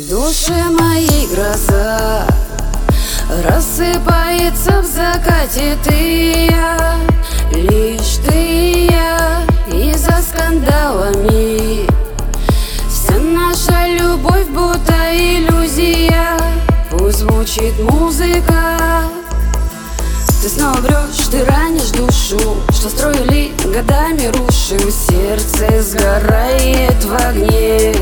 В душе моей гроза рассыпается в закате ты и я, лишь ты и я. И за скандалами вся наша любовь будто иллюзия. Пусть звучит музыка. Ты снова врешь, ты ранишь душу. Что строили, годами рушил. Сердце сгорает в огне.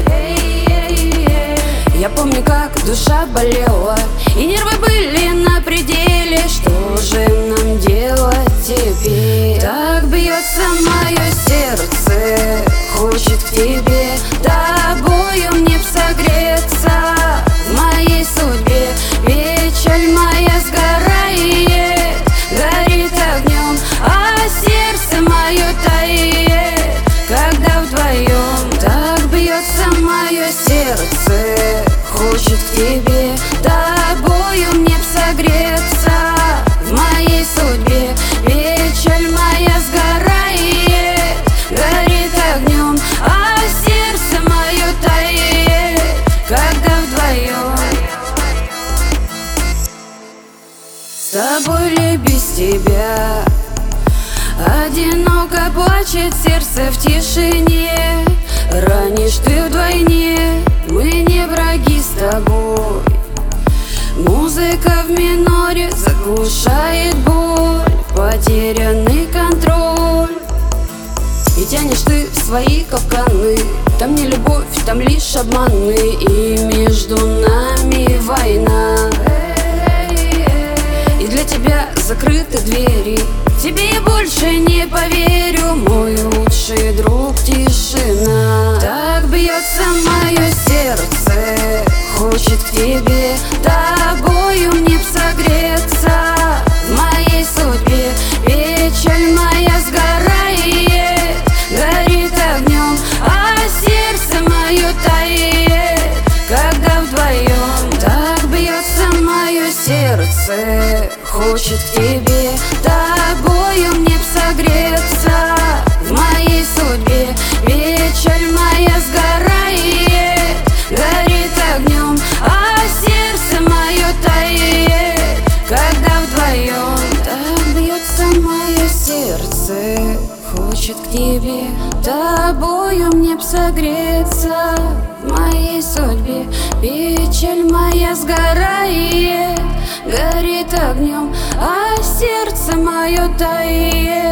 Я помню, как душа болела, и нервы были на пределе. Что же нам делать теперь? Так бьется мое сердце, хочет к тебе, тобою мне б согреться. В моей судьбе печаль моя сгорает, горит огнем, а сердце мое тает. Когда вдвоем так бьется мое сердце, хочет к тебе, тобою мне б согреться. В моей судьбе печаль моя сгорает, горит огнем, а сердце мое тает. Когда вдвоем с тобой ли без тебя одиноко плачет сердце в тишине. Ранишь ты вдвойне, мы не враги с тобой. Музыка в миноре заглушает боль, потерянный контроль. И тянешь ты в свои капканы, там не любовь, там лишь обманы. И между нами война, и для тебя закрыты двери. Тебе я больше не поверю, мой лучший друг, тишина. Так бьется мое сердце, хочет к тебе, тобою мне б согреться. В моей судьбе печаль моя сгорает, горит огнем, а сердце мое тает. Когда вдвоем так бьется мое сердце, хочет к тебе, тобою мне б согреться. В моей судьбе печаль моя сгорает, горит огнем, а сердце мое тает. Когда вдвоем так бьется мое сердце, хочет к тебе, тобою мне б согреться. В моей судьбе печаль моя сгорает, горит огнем, а сердце мое тает.